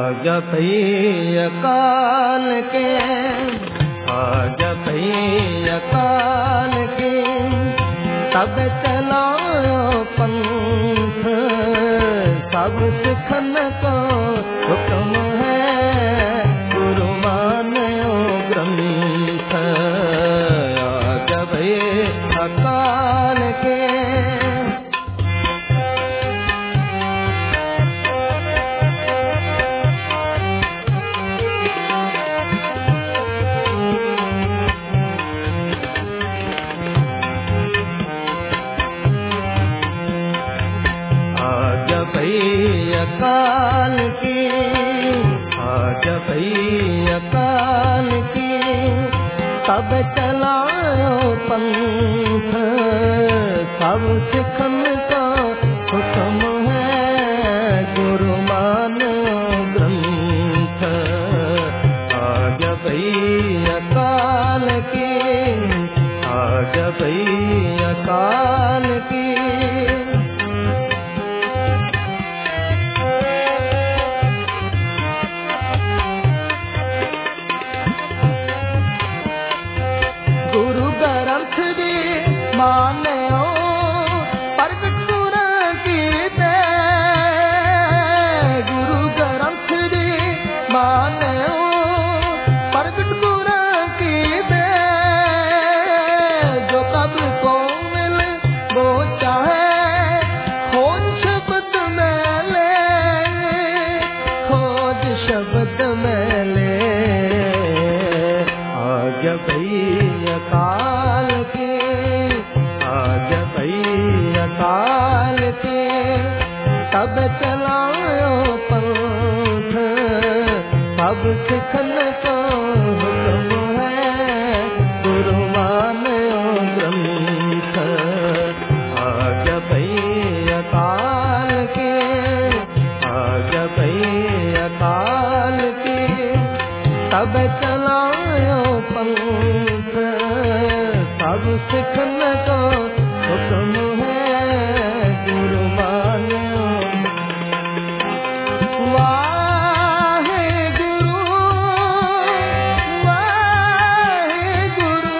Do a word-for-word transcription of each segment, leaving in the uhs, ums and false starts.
जपई अकाल के, आ जपई अकाल के, तब चलायो पंथ, सब सिखन को हुक्म है, गुरु मान्यो ग्रंथ। आ जपई अकाल के, अकाल की, आज भई अकाल की, तब चलायो पंथ, सब सिखन का हुक्म है, गुरु मानो ग्रंथ। आज भई अकाल की, आज भई अकाल की, मान्यो प्रगट गुर कीते, गुरु ग्रंथ दी मान्यो प्रगट गुर कीते, जो कब को मिल वो चाहे, खोज शब्द में ले, खोज शब्द में ले। आज भई अकाल के, आज भई अकाल के, तब चलायो पंथ, सब सिखन को हुक्म है, गुरु मान्यो ग्रंथ। आज भई अकाल के, आज भई अकाल के, तब चलायो पंथ, सब सिखन को हुक्म है, गुरु मान्यो। वाहे गुरु, वाहे गुरु,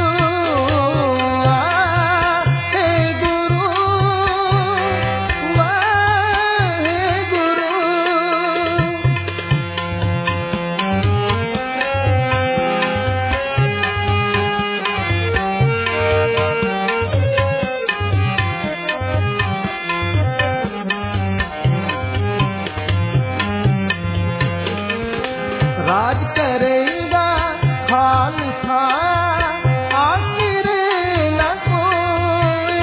वाहे गुरु, वाहे गुरु। राज करेगा खालसा, आखिर न कोई,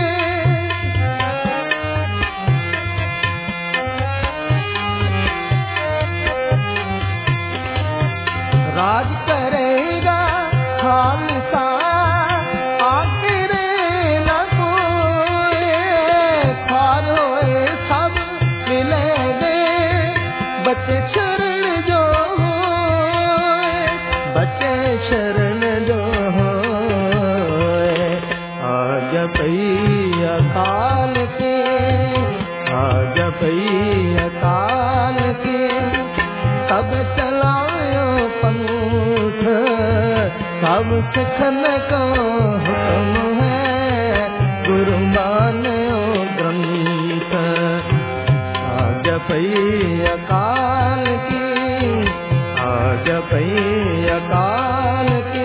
राज करेगा खालसा, आखिर न कोई, खार होए सब मिलेंगे, बच्चे शरण जो बच्चे शरण जो होए। आज भई अकाल के, आज भई अकाल के, तब चलायो पंथ, सब सिखन को हुक्म है, गुरु मान्यो ग्रंथ। आज भई अकाल की, आज भई अकाल के,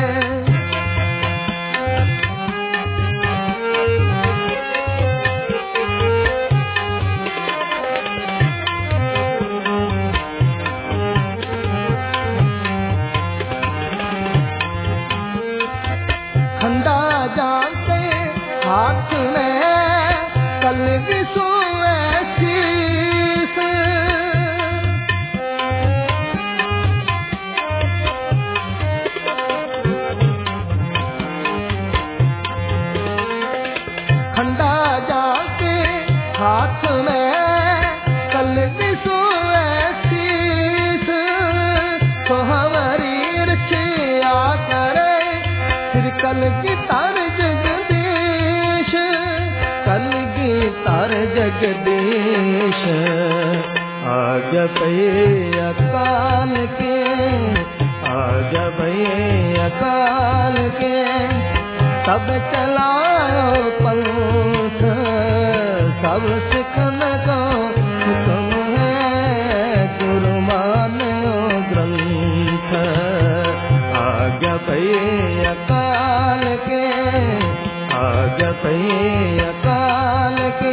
खंडा जानते हाथ में कल विसुए शीस, खंडा जाके हाथ में कल विसुए शीस, तो हमारी रक्षा करे फिर कल की तार जगदीश, कल की तार जगदीश। आज्ञा भई अकाल के, आज्ञा भई अकाल के, सब चलाओ पंथ, सब सिखन को हुक्म है, गुरु मानो ग्रंथ। आज्ञा भई अकाल के, आज्ञा भई अकाल के,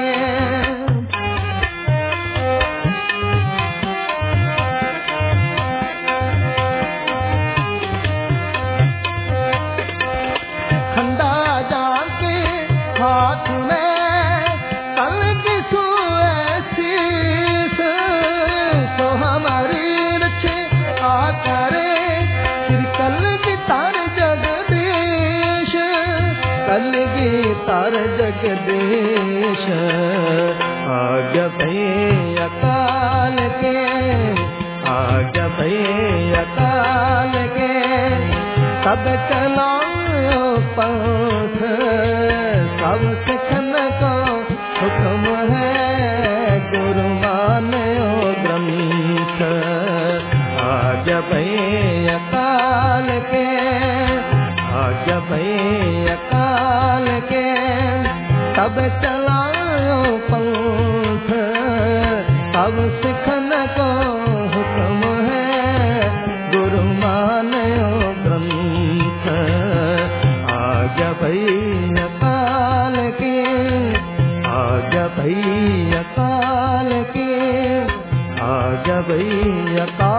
खंडा जाके हाथ में कल की सुएसीस, तो हमारी रचे आकारे श्री कल की तार जगदीश, कल की तार जगदीश। आज्ञा भई अकाल के, आज्ञा भई अकाल के, सब चलाओ पंथ, सब सिखन को हुक्म है, गुरु मानो ग्रंथ। आज्ञा भई अकाल के, आज्ञा भई अकाल के, सब चलाओ पंथ, सब सिखन को हुक्म है, गुरु मानो ग्रंथ। आज्ञा भई अकाल के, आज्ञा भई अकाल के, आज्ञा भई अकाल